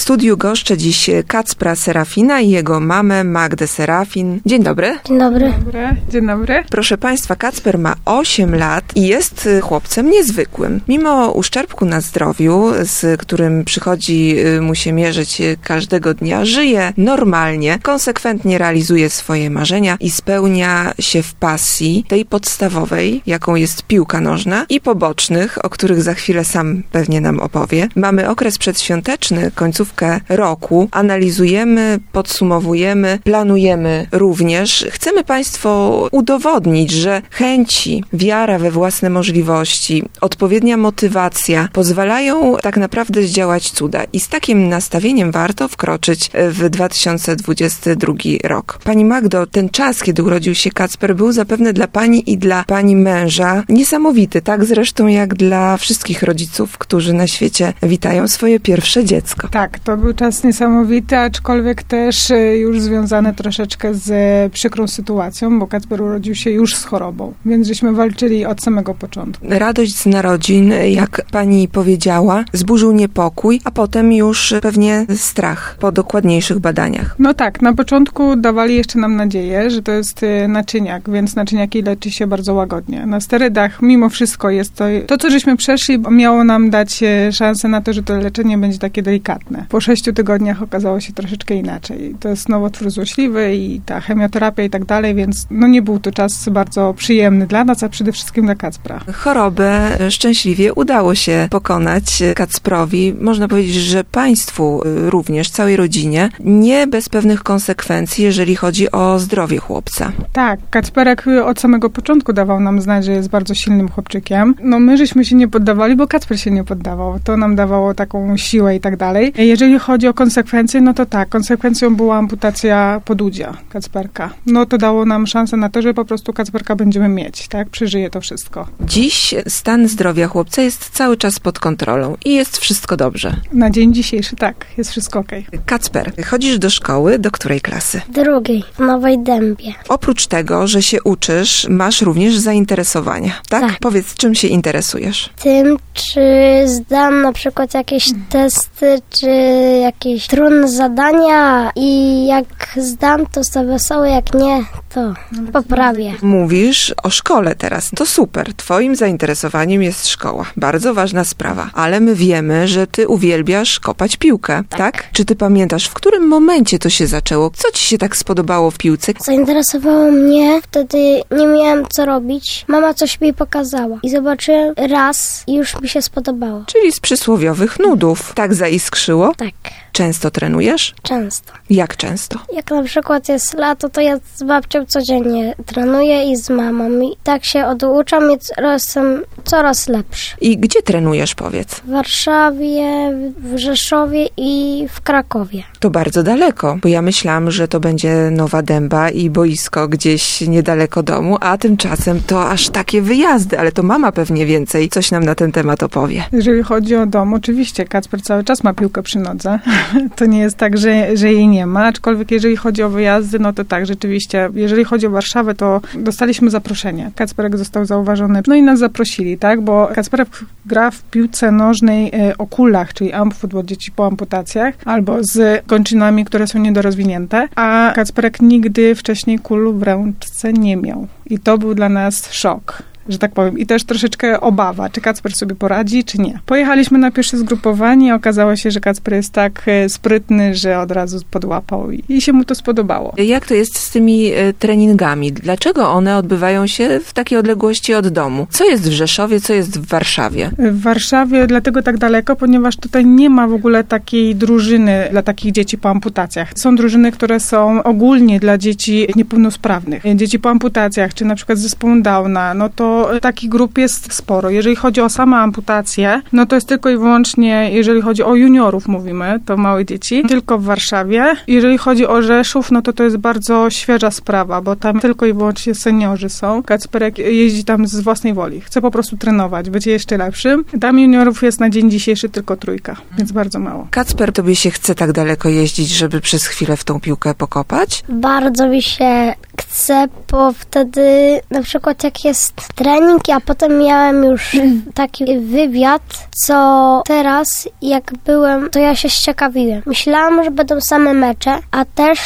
studiu goszczę dziś Kacpra Serafina i jego mamę Magdę Serafin. Dzień dobry. Dzień dobry. Dzień dobry. Proszę Państwa, Kacper ma 8 lat i jest chłopcem niezwykłym. Mimo uszczerbku na zdrowiu, z którym przychodzi mu się mierzyć każdego dnia, żyje normalnie, konsekwentnie realizuje swoje marzenia i spełnia się w pasji tej podstawowej, jaką jest piłka nożna, i pobocznych, o których za chwilę sam pewnie nam opowie. Mamy okres przedświąteczny, końcówkę roku, analizujemy, podsumowujemy, planujemy również. Chcemy Państwu udowodnić, że chęci, wiara we własne możliwości, odpowiednia motywacja pozwalają tak naprawdę zdziałać cuda. I z takim nastawieniem warto wkroczyć w 2022 rok. Pani Magdo, ten czas, kiedy urodził się Kacper, był zapewne dla Pani i dla Pani męża niesamowity, tak zresztą jak dla wszystkich rodziców, którzy na świecie witają swoje pierwsze dziecko. Tak, to był czas niesamowity, aczkolwiek też już związany troszeczkę z przykrą sytuacją, bo Kacper urodził się już z chorobą, więc żeśmy walczyli od samego początku. Radość z narodzin, jak Pani powiedziała, zburzył niepokój, a potem już pewnie strach po dokładniejszych badaniach. No tak, na początku dawali jeszcze nam nadzieję, że to jest naczyniak, więc naczyniaki leczy się bardzo łagodnie. Na sterydach mimo wszystko jest to, co żeśmy przeszli, miało nam dać szansę na to, że to leczenie będzie takie delikatne. Po 6 tygodniach okazało się troszeczkę inaczej. To jest nowotwór złośliwy i ta chemioterapia i tak dalej, więc nie był to czas bardzo przyjemny dla nas, a przede wszystkim dla Kacpra. Chorobę szczęśliwie udało się pokonać Kacprowi. Można powiedzieć, że Państwu również, całej rodzinie, nie bez pewnych konsekwencji, jeżeli chodzi o zdrowie chłopca. Tak, Kacperek od samego początku dawał nam znać, że jest bardzo silnym chłopczykiem. My żeśmy się nie poddawali, bo Kacper się nie poddawał. To nam dawało taką siłę i tak dalej. Jeżeli chodzi o konsekwencje, no to tak, konsekwencją była amputacja podudzia Kacperka. To dało nam szansę na to, że po prostu Kacperka będziemy mieć, tak? Przeżyje to wszystko. Dziś stan zdrowia chłopca jest cały czas pod kontrolą i jest wszystko dobrze. Na dzień dzisiejszy tak, jest wszystko okej. Kacper, chodzisz do szkoły, do której klasy? Drugiej, w Nowej Dębie. Oprócz tego, że się uczysz, masz również zainteresowania, tak? Tak. Powiedz, czym się interesujesz? Tym, czy zdam na przykład jakieś testy, czy jakieś trudne zadania i jak zdam, to jestem wesoły, jak nie, to poprawię. Mówisz o szkole teraz. To super. Twoim zainteresowaniem jest szkoła. Bardzo ważna sprawa. Ale my wiemy, że ty uwielbiasz kopać piłkę, tak? Czy ty pamiętasz, w którym momencie to się zaczęło? Co ci się tak spodobało w piłce? Zainteresowało mnie, wtedy nie miałem co robić. Mama coś mi pokazała i zobaczyłem raz i już mi się spodobało. Czyli z przysłowiowych nudów. Tak zaiskrzyło? Tak, Często trenujesz? często. Jak często? Jak na przykład jest lato, to ja z babcią codziennie trenuję i z mamą. I tak się oduczam i jestem coraz lepszy. I gdzie trenujesz, powiedz? W Warszawie, w Rzeszowie i w Krakowie. To bardzo daleko, bo ja myślałam, że to będzie Nowa Dęba i boisko gdzieś niedaleko domu, a tymczasem to aż takie wyjazdy, ale to mama pewnie więcej coś nam na ten temat opowie. Jeżeli chodzi o dom, oczywiście Kacper cały czas ma piłkę przy nodze. To nie jest tak, że jej nie ma, aczkolwiek jeżeli chodzi o wyjazdy, no to tak, rzeczywiście, jeżeli chodzi o Warszawę, to dostaliśmy zaproszenie. Kacperek został zauważony, i nas zaprosili, tak, bo Kacperek gra w piłce nożnej o kulach, czyli amput, dzieci po amputacjach, albo z kończynami, które są niedorozwinięte, a Kacperek nigdy wcześniej kul w ręce nie miał. I to był dla nas szok, że tak powiem. I też troszeczkę obawa, czy Kacper sobie poradzi, czy nie. Pojechaliśmy na pierwsze zgrupowanie i okazało się, że Kacper jest tak sprytny, że od razu podłapał i się mu to spodobało. Jak to jest z tymi treningami? Dlaczego one odbywają się w takiej odległości od domu? Co jest w Rzeszowie, co jest w Warszawie? W Warszawie dlatego tak daleko, ponieważ tutaj nie ma w ogóle takiej drużyny dla takich dzieci po amputacjach. Są drużyny, które są ogólnie dla dzieci niepełnosprawnych. Dzieci po amputacjach, czy na przykład z zespołem Downa, no to takich grup jest sporo. Jeżeli chodzi o same amputacje, no to jest tylko i wyłącznie, jeżeli chodzi o juniorów mówimy, to małe dzieci, tylko w Warszawie. Jeżeli chodzi o Rzeszów, no to jest bardzo świeża sprawa, bo tam tylko i wyłącznie seniorzy są. Kacperek jeździ tam z własnej woli. Chce po prostu trenować, być jeszcze lepszym. Tam juniorów jest na dzień dzisiejszy tylko 3, więc bardzo mało. Kacper, tobie się chce tak daleko jeździć, żeby przez chwilę w tą piłkę pokopać? Bardzo mi się chce, bo wtedy na przykład jak jest trening, a potem miałem już taki wywiad, co teraz jak byłem, to ja się zciekawiłem. Myślałam, że będą same mecze, a też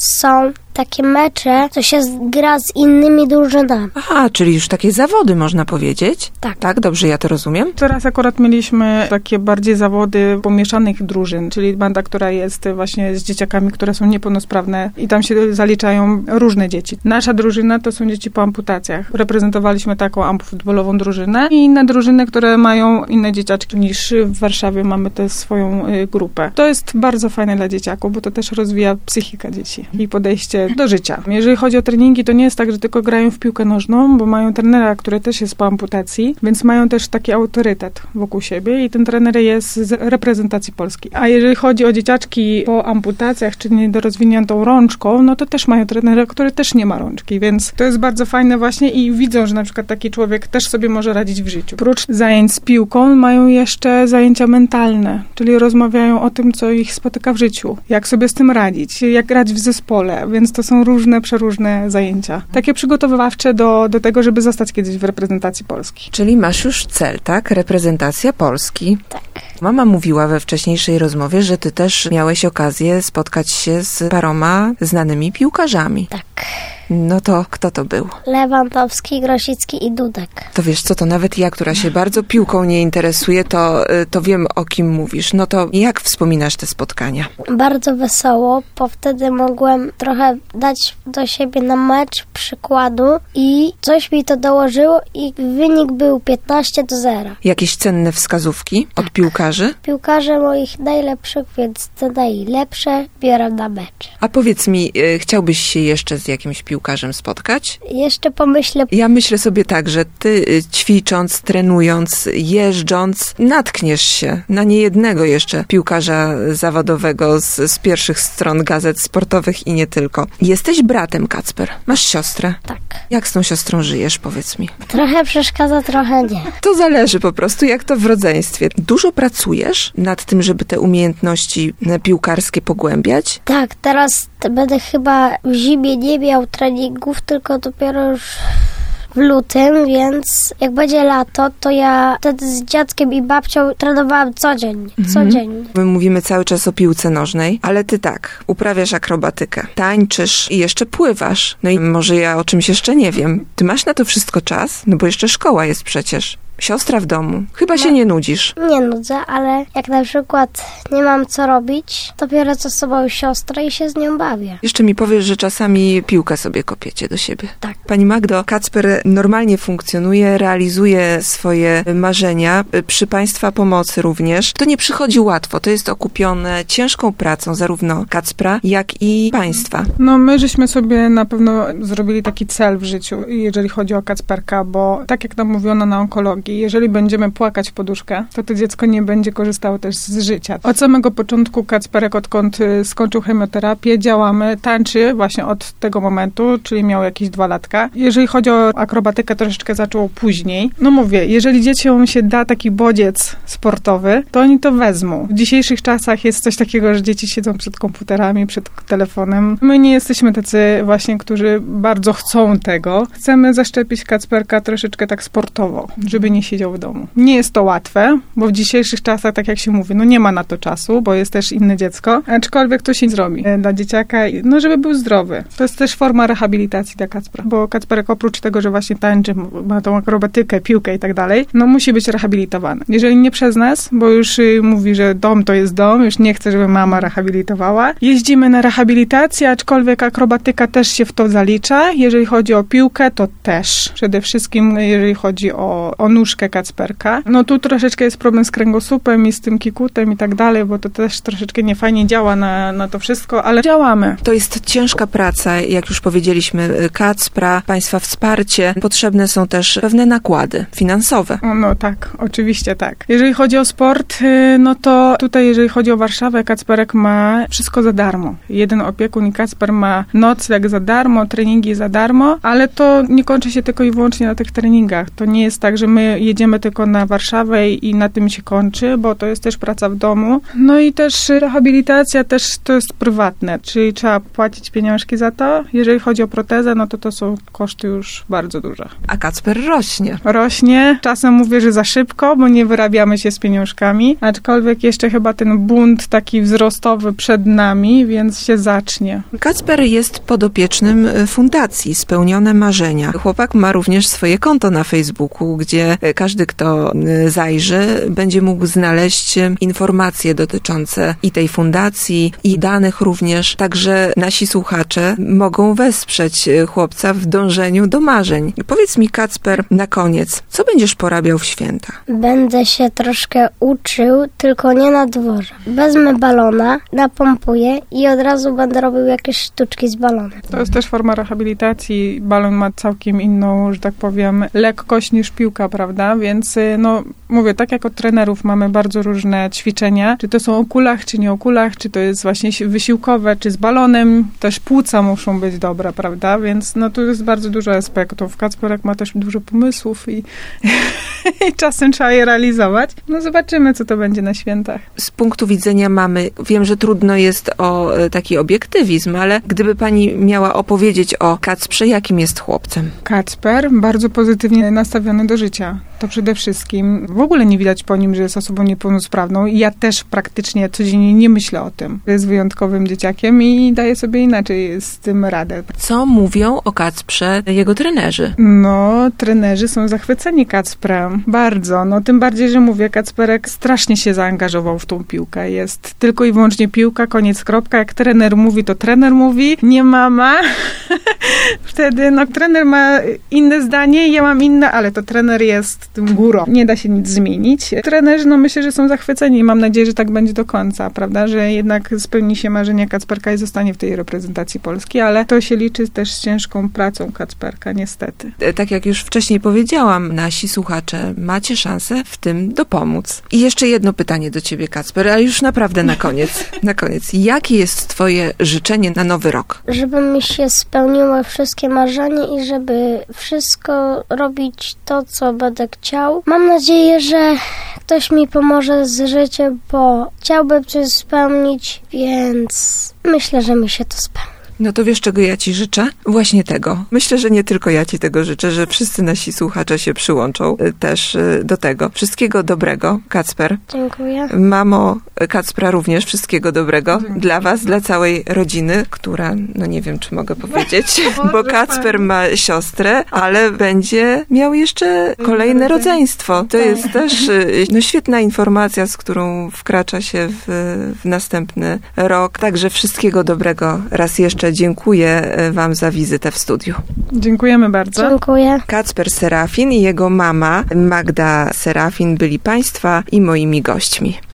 są takie mecze, co się gra z innymi drużynami. Aha, czyli już takie zawody można powiedzieć? Tak. Tak, dobrze ja to rozumiem? Teraz akurat mieliśmy takie bardziej zawody pomieszanych drużyn, czyli banda, która jest właśnie z dzieciakami, które są niepełnosprawne i tam się zaliczają różne dzieci. Nasza drużyna to są dzieci po amputacjach. Reprezentowaliśmy taką futbolową drużynę i inne drużyny, które mają inne dzieciaczki niż w Warszawie mamy tę swoją grupę. To jest bardzo fajne dla dzieciaków, bo to też rozwija psychikę dzieci i podejście do życia. Jeżeli chodzi o treningi, to nie jest tak, że tylko grają w piłkę nożną, bo mają trenera, który też jest po amputacji, więc mają też taki autorytet wokół siebie i ten trener jest z reprezentacji Polski. A jeżeli chodzi o dzieciaczki po amputacjach, czy niedorozwiniętą rączką, no to też mają trenera, który też nie ma rączki, więc to jest bardzo fajne właśnie i widzą, że na przykład taki człowiek też sobie może radzić w życiu. Oprócz zajęć z piłką mają jeszcze zajęcia mentalne, czyli rozmawiają o tym, co ich spotyka w życiu, jak sobie z tym radzić, jak grać w zespole, więc to są różne, przeróżne zajęcia. Takie przygotowywawcze do tego, żeby zostać kiedyś w reprezentacji Polski. Czyli masz już cel, tak? Reprezentacja Polski. Tak. Mama mówiła we wcześniejszej rozmowie, że ty też miałeś okazję spotkać się z paroma znanymi piłkarzami. Tak. No to kto to był? Lewandowski, Grosicki i Dudek. To wiesz co, to nawet ja, która się bardzo piłką nie interesuje, to wiem, o kim mówisz. No to jak wspominasz te spotkania? Bardzo wesoło, bo wtedy mogłem trochę dać do siebie na mecz przykładu i coś mi to dołożyło i wynik był 15-0. Jakieś cenne wskazówki od piłkarzy? Piłkarze moich najlepszych, więc te najlepsze biorę na mecz. A powiedz mi, chciałbyś się jeszcze z jakimś piłkarzem spotkać? Jeszcze pomyślę. Ja myślę sobie tak, że ty ćwicząc, trenując, jeżdżąc, natkniesz się na niejednego jeszcze piłkarza zawodowego z pierwszych stron gazet sportowych i nie tylko. Jesteś bratem, Kacper. Masz siostrę. Tak. Jak z tą siostrą żyjesz, powiedz mi? Trochę przeszkadza, trochę nie. To zależy po prostu, jak to w rodzeństwie. Dużo pracujesz nad tym, żeby te umiejętności piłkarskie pogłębiać? Tak, teraz będę chyba w zimie nie miał treningów, tylko dopiero już w lutym, więc jak będzie lato, to ja wtedy z dziadkiem i babcią trenowałam codziennie. My mówimy cały czas o piłce nożnej, ale ty tak, uprawiasz akrobatykę, tańczysz i jeszcze pływasz. No i może ja o czymś jeszcze nie wiem. Ty masz na to wszystko czas? No bo jeszcze szkoła jest przecież. Siostra w domu. Chyba się nie nudzisz. Nie nudzę, ale jak na przykład nie mam co robić, to biorę ze sobą siostrę i się z nią bawię. Jeszcze mi powiesz, że czasami piłkę sobie kopiecie do siebie. Tak. Pani Magdo, Kacper normalnie funkcjonuje, realizuje swoje marzenia, przy Państwa pomocy również. To nie przychodzi łatwo, to jest okupione ciężką pracą zarówno Kacpra, jak i Państwa. No my żeśmy sobie na pewno zrobili taki cel w życiu, jeżeli chodzi o Kacperka, bo tak jak nam mówiono na onkologii, jeżeli będziemy płakać w poduszkę, to dziecko nie będzie korzystało też z życia. Od samego początku Kacperek, odkąd skończył chemioterapię, działamy, tańczy właśnie od tego momentu, czyli miał jakieś 2 latka. Jeżeli chodzi o akrobatykę, troszeczkę zaczął później. No mówię, jeżeli dzieciom się da taki bodziec sportowy, to oni to wezmą. W dzisiejszych czasach jest coś takiego, że dzieci siedzą przed komputerami, przed telefonem. My nie jesteśmy tacy właśnie, którzy bardzo chcą tego. Chcemy zaszczepić Kacperka troszeczkę tak sportowo, żeby nie siedział w domu. Nie jest to łatwe, bo w dzisiejszych czasach, tak jak się mówi, no nie ma na to czasu, bo jest też inne dziecko, aczkolwiek to się zrobi dla dzieciaka, no żeby był zdrowy. To jest też forma rehabilitacji dla Kacpra, bo Kacperek oprócz tego, że właśnie tańczy, ma tą akrobatykę, piłkę i tak dalej, no musi być rehabilitowany. Jeżeli nie przez nas, bo już mówi, że dom to jest dom, już nie chce, żeby mama rehabilitowała. Jeździmy na rehabilitację, aczkolwiek akrobatyka też się w to zalicza. Jeżeli chodzi o piłkę, to też. Przede wszystkim, jeżeli chodzi o nóżkę Kacperka. No tu troszeczkę jest problem z kręgosłupem i z tym kikutem i tak dalej, bo to też troszeczkę niefajnie działa na to wszystko, ale działamy. To jest ciężka praca, jak już powiedzieliśmy, Kacpra, Państwa wsparcie. Potrzebne są też pewne nakłady finansowe. No tak, oczywiście tak. Jeżeli chodzi o sport, no to tutaj, jeżeli chodzi o Warszawę, Kacperek ma wszystko za darmo. Jeden opiekun i Kacper ma nocleg za darmo, treningi za darmo, ale to nie kończy się tylko i wyłącznie na tych treningach. To nie jest tak, że my my jedziemy tylko na Warszawę i na tym się kończy, bo to jest też praca w domu. No i też rehabilitacja też to jest prywatne, czyli trzeba płacić pieniążki za to. Jeżeli chodzi o protezę, no to są koszty już bardzo duże. A Kacper rośnie. Rośnie. Czasem mówię, że za szybko, bo nie wyrabiamy się z pieniążkami, aczkolwiek jeszcze chyba ten bunt taki wzrostowy przed nami, więc się zacznie. Kacper jest podopiecznym fundacji Spełnione Marzenia. Chłopak ma również swoje konto na Facebooku, gdzie każdy, kto zajrzy, będzie mógł znaleźć informacje dotyczące i tej fundacji, i danych również. Także nasi słuchacze mogą wesprzeć chłopca w dążeniu do marzeń. I powiedz mi, Kacper, na koniec, co będziesz porabiał w święta? Będę się troszkę uczył, tylko nie na dworze. Wezmę balona, napompuję i od razu będę robił jakieś sztuczki z balonem. To jest też forma rehabilitacji. Balon ma całkiem inną, że tak powiem, lekkość niż piłka, prawda? Więc no, mówię, tak jak od trenerów mamy bardzo różne ćwiczenia, czy to są o kulach, czy nie o kulach, czy to jest właśnie wysiłkowe, czy z balonem, też płuca muszą być dobre, prawda? Więc no tu jest bardzo dużo aspektów. Kacperek ma też dużo pomysłów i czasem trzeba je realizować. No zobaczymy, co to będzie na świętach. Z punktu widzenia mamy, wiem, że trudno jest o taki obiektywizm, ale gdyby pani miała opowiedzieć o Kacprze, jakim jest chłopcem? Kacper bardzo pozytywnie nastawiony do życia. To przede wszystkim. W ogóle nie widać po nim, że jest osobą niepełnosprawną i ja też praktycznie codziennie nie myślę o tym. Jest wyjątkowym dzieciakiem i daje sobie inaczej z tym radę. Co mówią o Kacprze jego trenerzy? No, trenerzy są zachwyceni Kacprem. Bardzo. No, tym bardziej, że mówię, Kacperek strasznie się zaangażował w tą piłkę. Jest tylko i wyłącznie piłka, koniec, kropka. Jak trener mówi, to trener mówi, nie mama. Wtedy, no, trener ma inne zdanie, ja mam inne, ale to trener jest tym górą. Nie da się nic zmienić. Trenerzy, no, myślę, że są zachwyceni i mam nadzieję, że tak będzie do końca, prawda? Że jednak spełni się marzenie Kacperka i zostanie w tej reprezentacji Polski, ale to się liczy też z ciężką pracą Kacperka, niestety. Tak jak już wcześniej powiedziałam, nasi słuchacze, macie szansę w tym dopomóc. I jeszcze jedno pytanie do ciebie, Kacper, ale już naprawdę na koniec. Na koniec. Jakie jest twoje życzenie na nowy rok? Żeby mi się spełniły wszystkie marzenia i żeby wszystko robić to, co będę chciał. Mam nadzieję, że ktoś mi pomoże z życiem, bo chciałbym coś spełnić, więc myślę, że mi się to spełni. No to wiesz, czego ja ci życzę? Właśnie tego. Myślę, że nie tylko ja ci tego życzę, że wszyscy nasi słuchacze się przyłączą też do tego. Wszystkiego dobrego, Kacper. Dziękuję. Mamo Kacpra również wszystkiego dobrego. Dziękuję. Dla was, dla całej rodziny, która, no nie wiem, czy mogę powiedzieć, bo Kacper ma siostrę, ale będzie miał jeszcze kolejne rodzeństwo. To jest też no, świetna informacja, z którą wkracza się w następny rok. Także wszystkiego dobrego raz jeszcze. Dziękuję wam za wizytę w studiu. Dziękujemy bardzo. Dziękuję. Kacper Serafin i jego mama Magda Serafin byli państwa i moimi gośćmi.